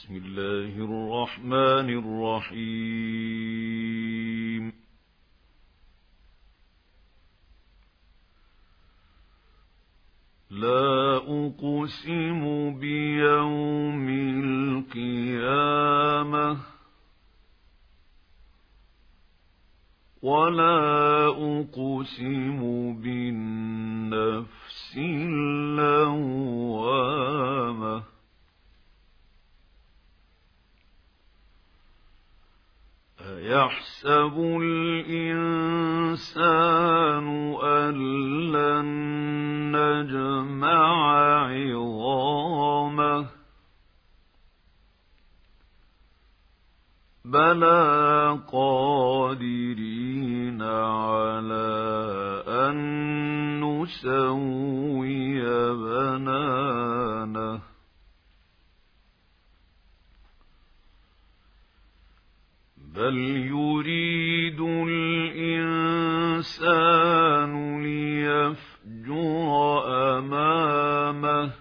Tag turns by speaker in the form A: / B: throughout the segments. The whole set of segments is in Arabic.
A: بسم الله الرحمن الرحيم لا أقسم بيوم القيامة ولا أقسم بالنفس اللوامة أيحسب الإنسان أن لن نجمع عظامه بلى قادرين على أن نسوي بنانه بل يريد الإنسان ليفجر أمامه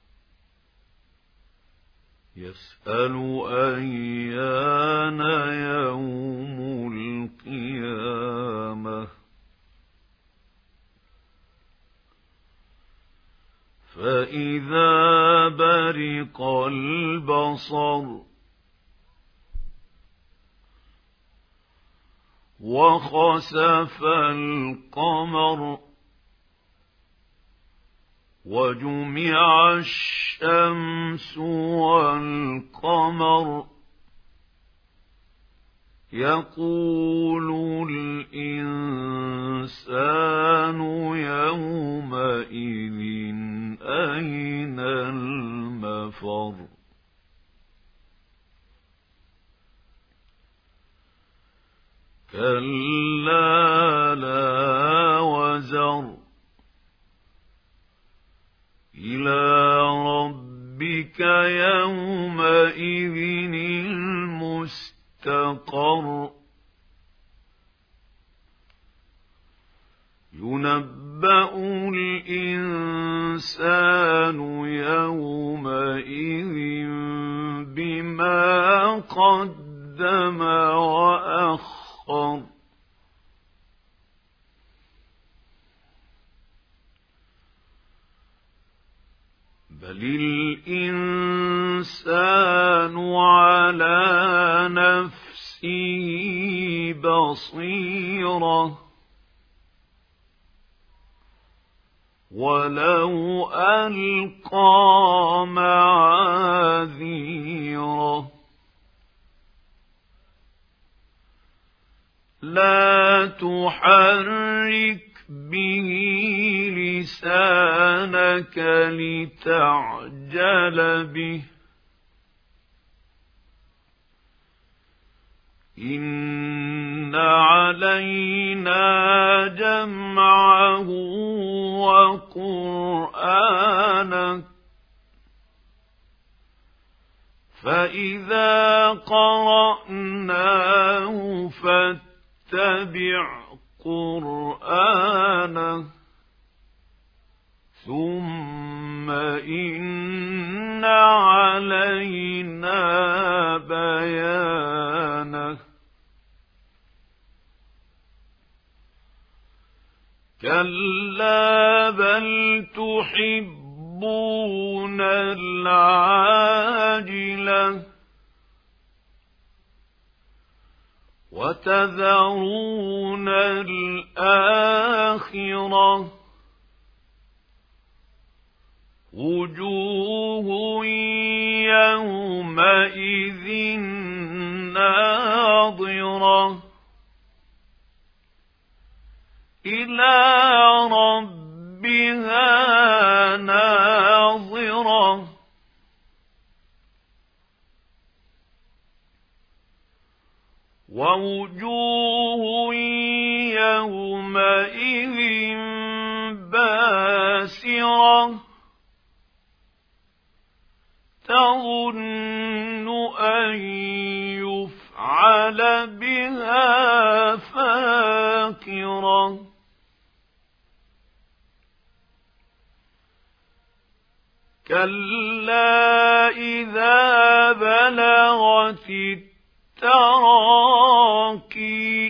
A: يسأل أيان يوم القيامة فإذا برق البصر وخسف القمر وجمع الشمس والقمر يقول الإنسان يومئذ أين المفر كلا لا وزر إلى ربك يومئذ المستقر ينبأ الإنسان يومئذ بما قدم وأخر بل الإنسان على نفسه بصيرة ولو ألقى معاذيره لا تحرك به لسانك لتعجل به إن علينا جمعه وقرآنه فإذا قرأناه فاتبع قرآنه ثم إن علينا بيانه كلا بل تحبون العاجلة وتذرون الآخرة وجوه يومئذ ناظرة إلى ربها ناظرة ووجوه يومئذ باسرة تظن أن يفعل بها فاقرة كلا إذا بلغت التراقي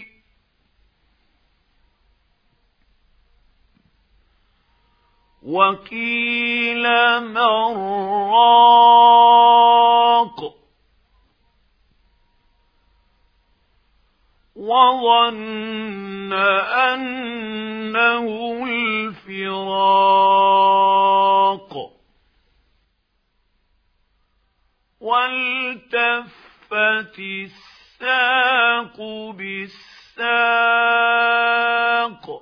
A: وقيل من راق وظن أنه الفراق والتفت الساق بالساق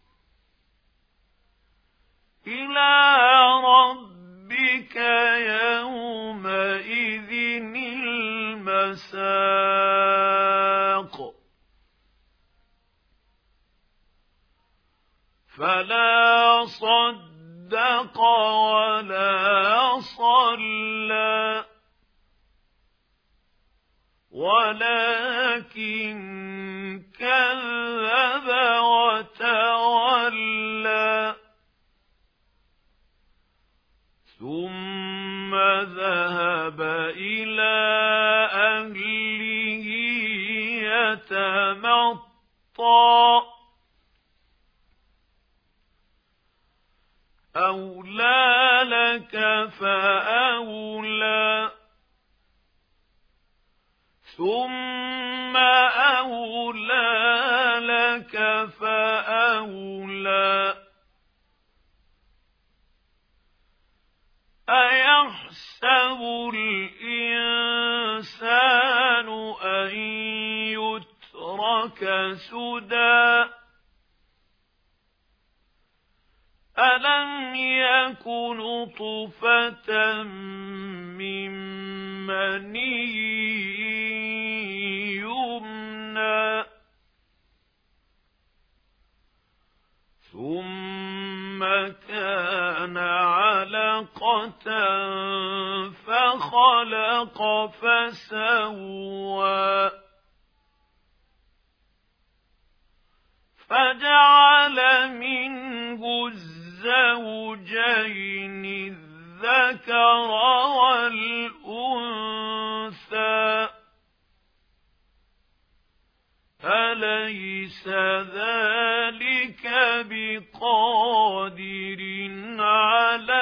A: إلى ربك يومئذ المساق فلا صدق ولا صلى ولكن كذب وتولى ثم ذهب إلى أهله يتمطى أولى لك فأولى ثم أولى لك فأولى أيحسب الإنسان أن يترك سدى ألم يك نطفة من مني يمنى ثم كان علقة فخلق فسوى فجعل منه الزوجين الذكر والأنثى أليس ذلك بقادر على